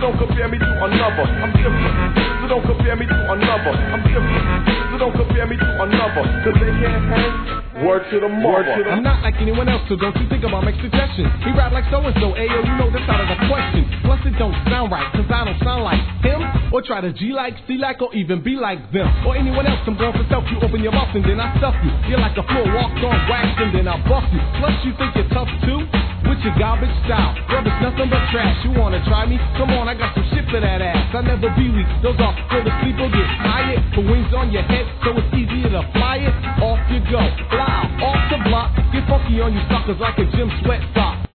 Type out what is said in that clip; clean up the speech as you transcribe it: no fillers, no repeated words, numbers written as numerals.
don't compare me to another. I'm different. So don't compare me to another. I'm different. So don't compare me to another. Cause they can't hang. Word to the mother. I'm not like anyone else, so don't you think about my suggestion. He rap like so-and-so, ayo, you know that's out of the question. Plus it don't sound right, cause I don't sound like him. Or try to G like, C like, or even be like them. Or anyone else, I'm going for self. You open your mouth and then I stuff you. You're like a floor walked on wax and then I bust you. Plus you think you're tough too? With your garbage style, rubbish nothing but trash. You wanna try me? Come on, I got some shit for that ass. I never be weak, those are go to sleep or get tired. Put wings on your head, so it's easier to fly it. Off you go, fly off the block. Get funky on you suckers like a gym sweat sock.